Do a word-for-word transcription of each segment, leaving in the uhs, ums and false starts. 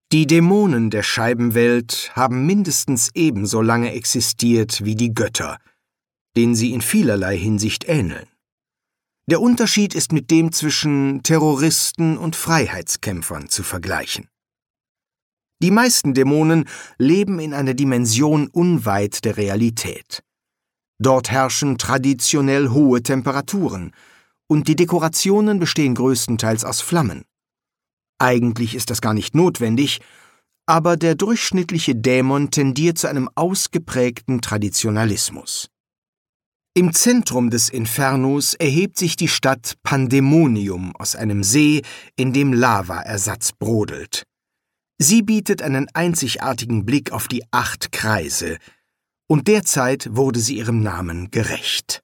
Die Dämonen der Scheibenwelt haben mindestens ebenso lange existiert wie die Götter, denen sie in vielerlei Hinsicht ähneln. Der Unterschied ist mit dem zwischen Terroristen und Freiheitskämpfern zu vergleichen. Die meisten Dämonen leben in einer Dimension unweit der Realität. Dort herrschen traditionell hohe Temperaturen, und die Dekorationen bestehen größtenteils aus Flammen. Eigentlich ist das gar nicht notwendig, aber der durchschnittliche Dämon tendiert zu einem ausgeprägten Traditionalismus. Im Zentrum des Infernos erhebt sich die Stadt Pandemonium aus einem See, in dem Lavaersatz brodelt. Sie bietet einen einzigartigen Blick auf die acht Kreise, und derzeit wurde sie ihrem Namen gerecht.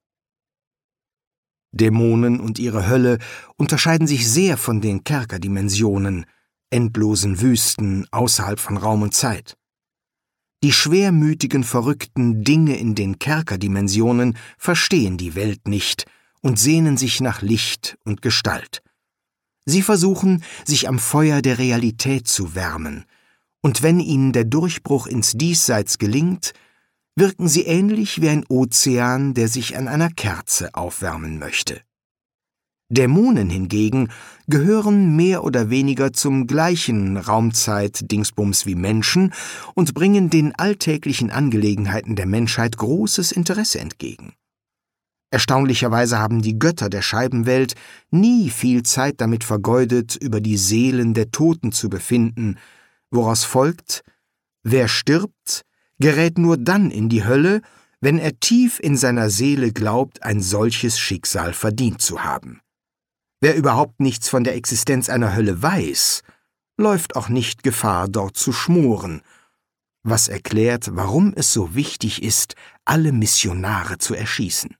Dämonen und ihre Hölle unterscheiden sich sehr von den Kerkerdimensionen, endlosen Wüsten außerhalb von Raum und Zeit. Die schwermütigen, verrückten Dinge in den Kerkerdimensionen verstehen die Welt nicht und sehnen sich nach Licht und Gestalt. Sie versuchen, sich am Feuer der Realität zu wärmen, und wenn ihnen der Durchbruch ins Diesseits gelingt, wirken sie ähnlich wie ein Ozean, der sich an einer Kerze aufwärmen möchte. Dämonen hingegen gehören mehr oder weniger zum gleichen Raumzeit-Dingsbums wie Menschen und bringen den alltäglichen Angelegenheiten der Menschheit großes Interesse entgegen. Erstaunlicherweise haben die Götter der Scheibenwelt nie viel Zeit damit vergeudet, über die Seelen der Toten zu befinden, woraus folgt: Wer stirbt, gerät nur dann in die Hölle, wenn er tief in seiner Seele glaubt, ein solches Schicksal verdient zu haben. Wer überhaupt nichts von der Existenz einer Hölle weiß, läuft auch nicht Gefahr, dort zu schmoren, was erklärt, warum es so wichtig ist, alle Missionare zu erschießen.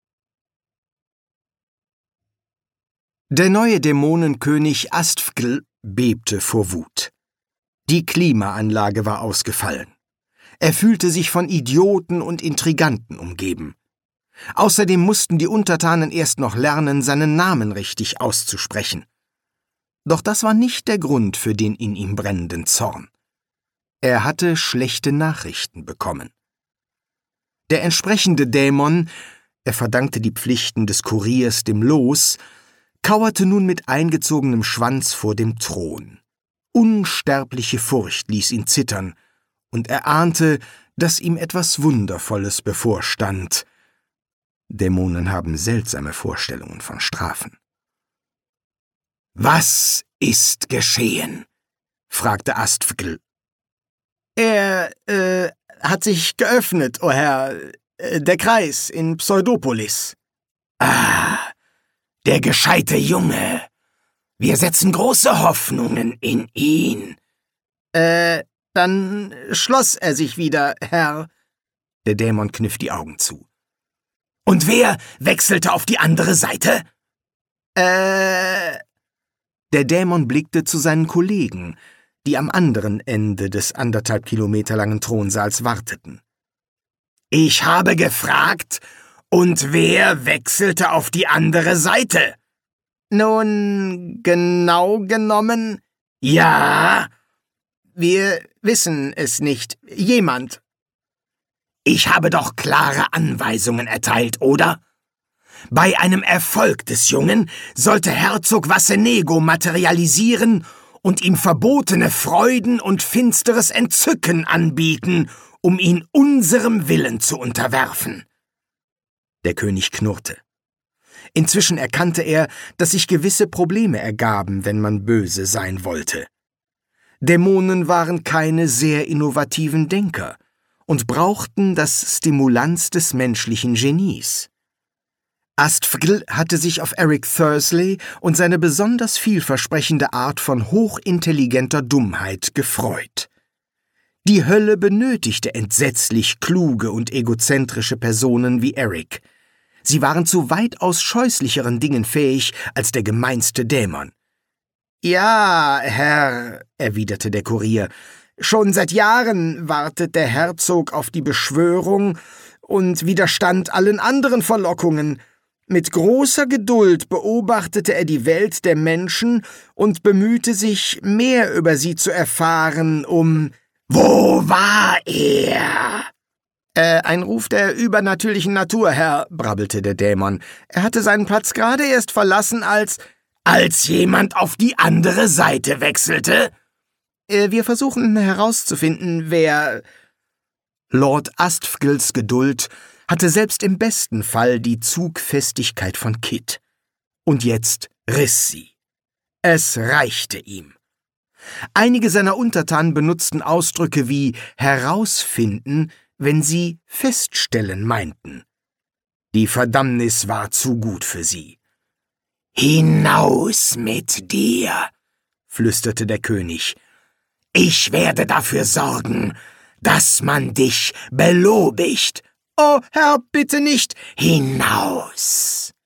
Der neue Dämonenkönig Astvgl bebte vor Wut. Die Klimaanlage war ausgefallen. Er fühlte sich von Idioten und Intriganten umgeben. Außerdem mussten die Untertanen erst noch lernen, seinen Namen richtig auszusprechen. Doch das war nicht der Grund für den in ihm brennenden Zorn. Er hatte schlechte Nachrichten bekommen. Der entsprechende Dämon, er verdankte die Pflichten des Kuriers dem Los, kauerte nun mit eingezogenem Schwanz vor dem Thron. Unsterbliche Furcht ließ ihn zittern, und er ahnte, dass ihm etwas Wundervolles bevorstand. Dämonen haben seltsame Vorstellungen von Strafen. »Was ist geschehen?« fragte Astvgl. »Er, äh, hat sich geöffnet, o Herr, äh, der Kreis in Pseudopolis.« »Ah, der gescheite Junge. Wir setzen große Hoffnungen in ihn.« »Äh, dann schloss er sich wieder, Herr.« Der Dämon kniff die Augen zu. »Und wer wechselte auf die andere Seite?« »Äh...« Der Dämon blickte zu seinen Kollegen, die am anderen Ende des anderthalb Kilometer langen Thronsaals warteten. »Ich habe gefragt, und wer wechselte auf die andere Seite?« »Nun, genau genommen, ja. Wir wissen es nicht. Jemand.« »Ich habe doch klare Anweisungen erteilt, oder? Bei einem Erfolg des Jungen sollte Herzog Vassenego materialisieren und ihm verbotene Freuden und finsteres Entzücken anbieten, um ihn unserem Willen zu unterwerfen.« Der König knurrte. Inzwischen erkannte er, dass sich gewisse Probleme ergaben, wenn man böse sein wollte. Dämonen waren keine sehr innovativen Denker und brauchten das Stimulanz des menschlichen Genies. Astvgl hatte sich auf Eric Thursley und seine besonders vielversprechende Art von hochintelligenter Dummheit gefreut. Die Hölle benötigte entsetzlich kluge und egozentrische Personen wie Eric. Sie waren zu weitaus scheußlicheren Dingen fähig als der gemeinste Dämon. »Ja, Herr«, erwiderte der Kurier, »schon seit Jahren wartet der Herzog auf die Beschwörung und widerstand allen anderen Verlockungen. Mit großer Geduld beobachtete er die Welt der Menschen und bemühte sich, mehr über sie zu erfahren, um »Wo war er?« Äh, ein Ruf der übernatürlichen Natur, Herr«, brabbelte der Dämon. »Er hatte seinen Platz gerade erst verlassen, als...« »Als jemand auf die andere Seite wechselte?« äh, »Wir versuchen herauszufinden, wer...« Lord Astvgils Geduld hatte selbst im besten Fall die Zugfestigkeit von Kidd. Und jetzt riss sie. Es reichte ihm. Einige seiner Untertanen benutzten Ausdrücke wie herausfinden, wenn sie feststellen meinten. Die Verdammnis war zu gut für sie. »Hinaus mit dir«, flüsterte der König. »Ich werde dafür sorgen, dass man dich belobigt.« »Oh, Herr, bitte nicht!« »Hinaus!«